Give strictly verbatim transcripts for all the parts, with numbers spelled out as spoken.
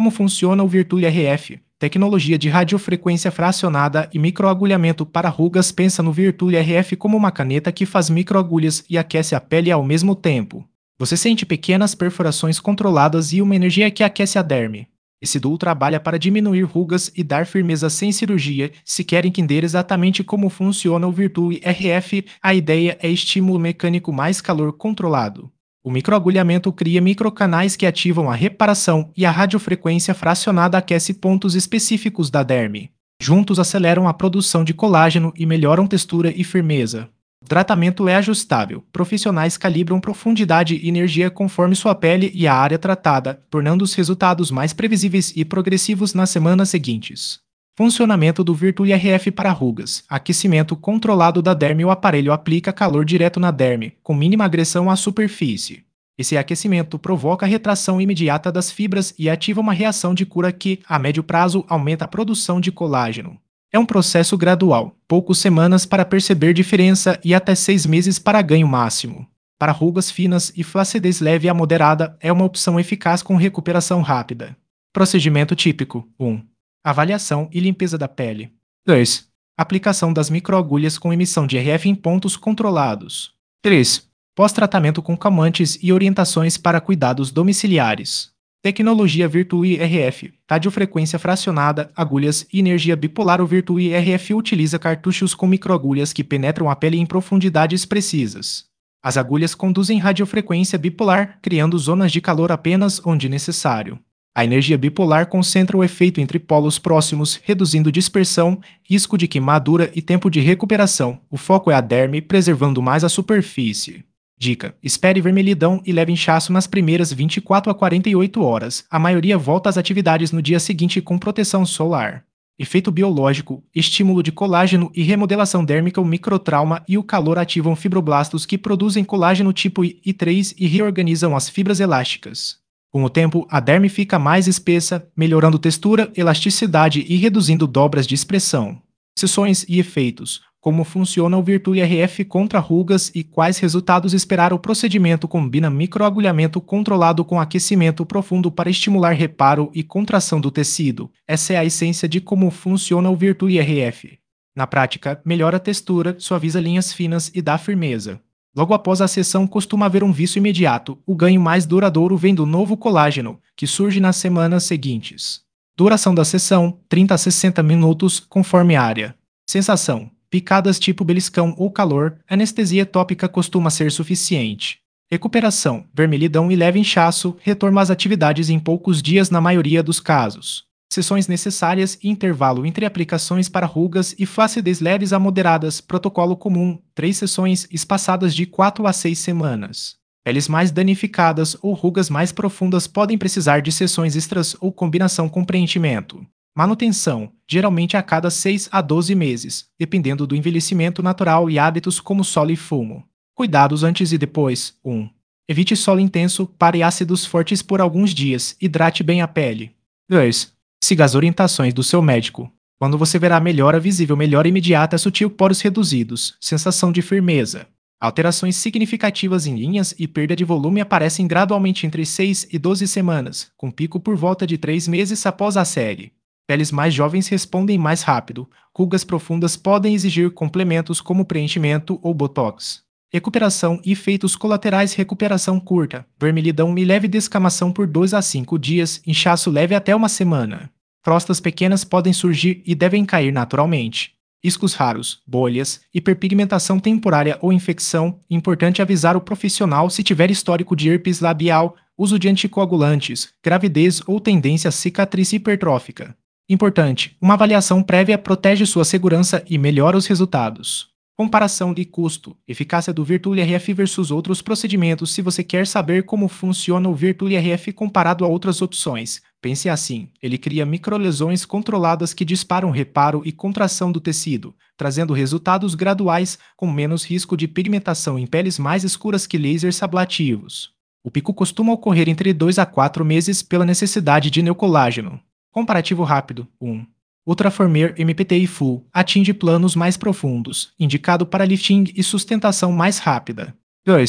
Como funciona o Virtue R F? Tecnologia de radiofrequência fracionada e microagulhamento para rugas. Pensa no Virtue R F como uma caneta que faz microagulhas e aquece a pele ao mesmo tempo. Você sente pequenas perfurações controladas e uma energia que aquece a derme. Esse duo trabalha para diminuir rugas e dar firmeza sem cirurgia. Se quer entender exatamente como funciona o Virtue R F, a ideia é estímulo mecânico mais calor controlado. O microagulhamento cria microcanais que ativam a reparação e a radiofrequência fracionada aquece pontos específicos da derme. Juntos aceleram a produção de colágeno e melhoram textura e firmeza. O tratamento é ajustável. Profissionais calibram profundidade e energia conforme sua pele e a área tratada, tornando os resultados mais previsíveis e progressivos nas semanas seguintes. Funcionamento do Virtue R F para rugas. Aquecimento controlado da derme. O aparelho aplica calor direto na derme, com mínima agressão à superfície. Esse aquecimento provoca a retração imediata das fibras e ativa uma reação de cura que, a médio prazo, aumenta a produção de colágeno. É um processo gradual, poucas semanas para perceber diferença e até seis meses para ganho máximo. Para rugas finas e flacidez leve a moderada, é uma opção eficaz com recuperação rápida. Procedimento típico. um. Avaliação e limpeza da pele. dois. Aplicação das microagulhas com emissão de R F em pontos controlados. três. Pós-tratamento com calmantes e orientações para cuidados domiciliares. Tecnologia Virtue R F, radiofrequência fracionada, agulhas e energia bipolar. O Virtue R F utiliza cartuchos com microagulhas que penetram a pele em profundidades precisas. As agulhas conduzem radiofrequência bipolar, criando zonas de calor apenas onde necessário. A energia bipolar concentra o efeito entre polos próximos, reduzindo dispersão, risco de queimadura e tempo de recuperação. O foco é a derme, preservando mais a superfície. Dica: espere vermelhidão e leve inchaço nas primeiras vinte e quatro a quarenta e oito horas. A maioria volta às atividades no dia seguinte com proteção solar. Efeito biológico: estímulo de colágeno e remodelação dérmica. O microtrauma e o calor ativam fibroblastos que produzem colágeno tipo I três e reorganizam as fibras elásticas. Com o tempo, a derme fica mais espessa, melhorando textura, elasticidade e reduzindo dobras de expressão. Seções e efeitos. Como funciona o Virtue R F contra rugas e quais resultados esperar? O procedimento combina microagulhamento controlado com aquecimento profundo para estimular reparo e contração do tecido. Essa é a essência de como funciona o Virtue R F. Na prática, melhora a textura, suaviza linhas finas e dá firmeza. Logo após a sessão costuma haver um vício imediato. O ganho mais duradouro vem do novo colágeno, que surge nas semanas seguintes. Duração da sessão: trinta a sessenta minutos, conforme a área. Sensação: picadas tipo beliscão ou calor. Anestesia tópica costuma ser suficiente. Recuperação: vermelhidão e leve inchaço. Retorno às atividades em poucos dias na maioria dos casos. Sessões necessárias e intervalo entre aplicações para rugas e flacidez leves a moderadas. Protocolo comum: três sessões espaçadas de quatro a seis semanas. Peles mais danificadas ou rugas mais profundas podem precisar de sessões extras ou combinação com preenchimento. Manutenção: geralmente a cada seis a doze meses, dependendo do envelhecimento natural e hábitos como solo e fumo. Cuidados antes e depois. um. Evite solo intenso, pare ácidos fortes por alguns dias, hidrate bem a pele. dois. Siga as orientações do seu médico. Quando você verá melhora visível, melhora imediata, sutil, poros reduzidos, sensação de firmeza. Alterações significativas em linhas e perda de volume aparecem gradualmente entre seis e doze semanas, com pico por volta de três meses após a série. Peles mais jovens respondem mais rápido. Rugas profundas podem exigir complementos como preenchimento ou botox. Recuperação e efeitos colaterais: recuperação curta, vermelhidão e leve descamação por dois a cinco dias, inchaço leve até uma semana. Crostas pequenas podem surgir e devem cair naturalmente. Riscos raros: bolhas, hiperpigmentação temporária ou infecção. Importante avisar o profissional se tiver histórico de herpes labial, uso de anticoagulantes, gravidez ou tendência à cicatriz hipertrófica. Importante: uma avaliação prévia protege sua segurança e melhora os resultados. Comparação de custo, eficácia do Virtue R F versus outros procedimentos. Se você quer saber como funciona o Virtue R F comparado a outras opções, pense assim: ele cria microlesões controladas que disparam reparo e contração do tecido, trazendo resultados graduais com menos risco de pigmentação em peles mais escuras que lasers ablativos. O pico costuma ocorrer entre dois a quatro meses pela necessidade de neocolágeno. Comparativo rápido. um. Ultraformer M P T I Full atinge planos mais profundos, indicado para lifting e sustentação mais rápida. dois.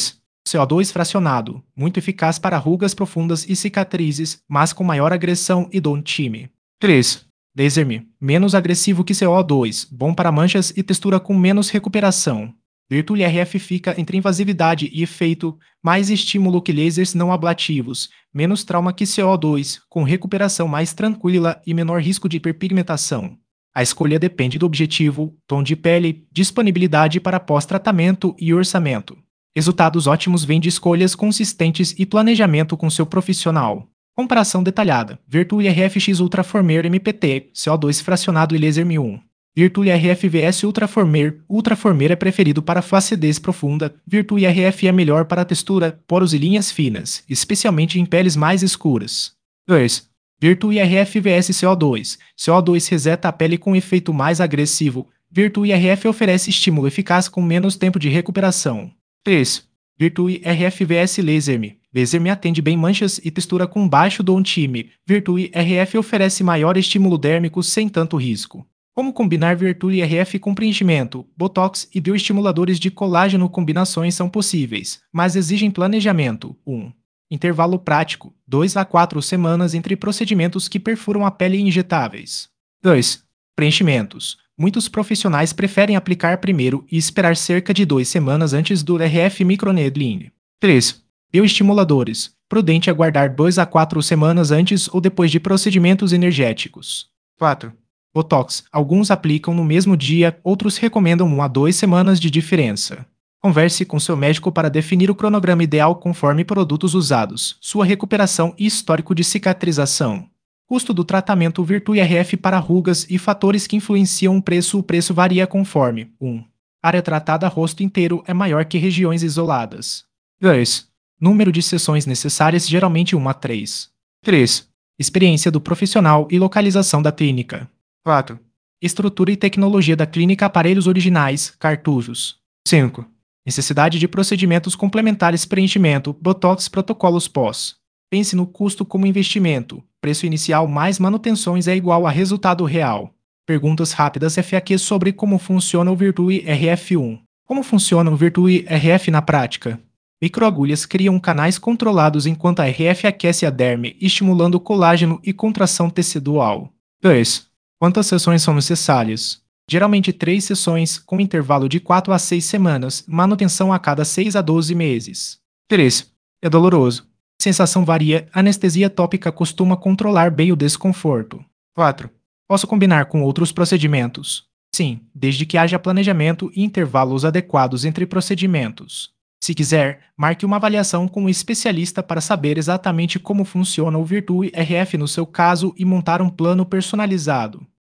C O dois fracionado, muito eficaz para rugas profundas e cicatrizes, mas com maior agressão e dor no time. três. Laserme, menos agressivo que C O dois, bom para manchas e textura com menos recuperação. Virtual R F fica entre invasividade e efeito, mais estímulo que lasers não ablativos, menos trauma que C O dois, com recuperação mais tranquila e menor risco de hiperpigmentação. A escolha depende do objetivo, tom de pele, disponibilidade para pós-tratamento e orçamento. Resultados ótimos vêm de escolhas consistentes e planejamento com seu profissional. Comparação detalhada. Virtual R F X Ultraformer M P T, C O dois fracionado e Laser M um. Virtual R F vs Ultraformer. Ultraformer é preferido para flacidez profunda. Virtual R F é melhor para textura, poros e linhas finas, especialmente em peles mais escuras. dois. Virtual R F vs C O dois. C O dois reseta a pele com efeito mais agressivo. Virtual R F oferece estímulo eficaz com menos tempo de recuperação. três. Virtual R F vs Laserme. Laserme atende bem manchas e textura com baixo downtime. Virtual R F oferece maior estímulo dérmico sem tanto risco. Como combinar Virtual R F com preenchimento, botox e bioestimuladores de colágeno? Combinações são possíveis, mas exigem planejamento. um. Intervalo prático, dois a quatro semanas entre procedimentos que perfuram a pele injetáveis. dois. Preenchimentos. Muitos profissionais preferem aplicar primeiro e esperar cerca de duas semanas antes do R F microneedling. três. Bioestimuladores. Prudente aguardar duas a quatro semanas antes ou depois de procedimentos energéticos. quatro. Botox. Alguns aplicam no mesmo dia, outros recomendam uma a duas semanas de diferença. Converse com seu médico para definir o cronograma ideal conforme produtos usados, sua recuperação e histórico de cicatrização. Custo do tratamento Virtual R F para rugas e fatores que influenciam o preço. O preço varia conforme um. Área tratada rosto inteiro é maior que regiões isoladas. dois. Número de sessões necessárias geralmente uma a três. três. Experiência do profissional e localização da clínica. quatro. Estrutura e tecnologia da clínica. Aparelhos originais, cartuchos. cinco. Necessidade de procedimentos complementares. Preenchimento, botox, protocolos pós. Pense no custo como investimento. Preço inicial mais manutenções é igual a resultado real. Perguntas rápidas. F A Q sobre como funciona o Virtual R F um. Como funciona o Virtual R F na prática? Microagulhas criam canais controlados enquanto a R F aquece a derme, estimulando colágeno e contração tecidual. dois. Quantas sessões são necessárias? Geralmente três sessões, com intervalo de quatro a seis semanas, manutenção a cada seis a doze meses. três. É doloroso. Sensação varia, anestesia tópica costuma controlar bem o desconforto. quatro. Posso combinar com outros procedimentos? Sim, desde que haja planejamento e intervalos adequados entre procedimentos. Se quiser, marque uma avaliação com um especialista para saber exatamente como funciona o Virtual R F no seu caso e montar um plano personalizado.